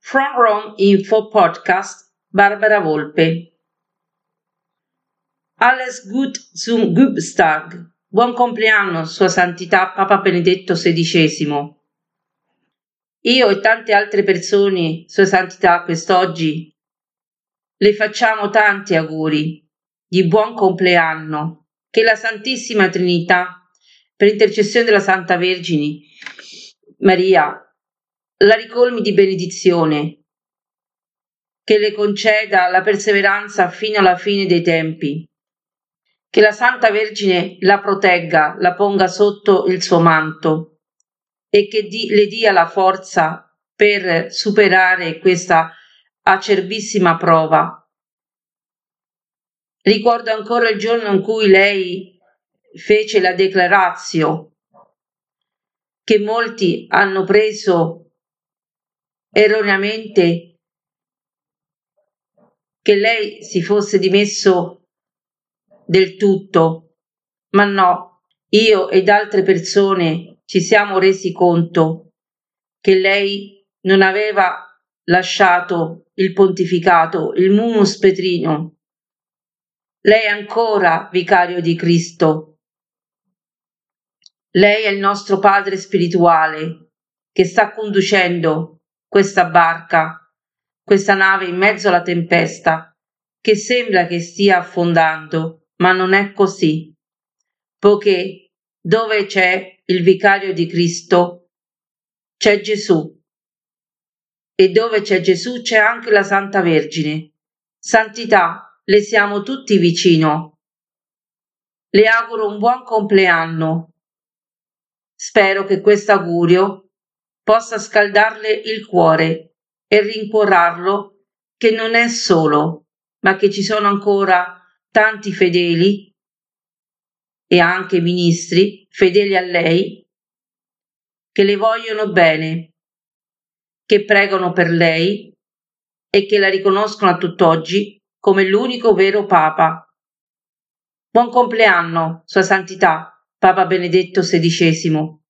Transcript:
From Rome Info Podcast, Barbara Volpe. Alles gut zum Geburtstag. Buon compleanno, Sua Santità Papa Benedetto XVI. Io e tante altre persone, Sua Santità, quest'oggi le facciamo tanti auguri di buon compleanno. Che la Santissima Trinità, per intercessione della Santa Vergine Maria, la ricolmi di benedizione, che le conceda la perseveranza fino alla fine dei tempi, che la Santa Vergine la protegga, la ponga sotto il suo manto e che le dia la forza per superare questa acerbissima prova. Ricordo ancora il giorno in cui lei fece la declaratio, che molti hanno preso erroneamente che lei si fosse dimesso del tutto, ma no, io ed altre persone ci siamo resi conto che lei non aveva lasciato il pontificato, il munus petrino. Lei è ancora vicario di Cristo. Lei è il nostro padre spirituale che sta conducendo questa barca, questa nave in mezzo alla tempesta, che sembra che stia affondando, ma non è così, poiché dove c'è il vicario di Cristo c'è Gesù, e dove c'è Gesù c'è anche la Santa Vergine. Santità, le siamo tutti vicino. Le auguro un buon compleanno. Spero che questo augurio possa scaldarle il cuore e rincuorarlo che non è solo, ma che ci sono ancora tanti fedeli e anche ministri fedeli a lei che le vogliono bene, che pregano per lei e che la riconoscono a tutt'oggi come l'unico vero Papa. Buon compleanno, Sua Santità, Papa Benedetto XVI.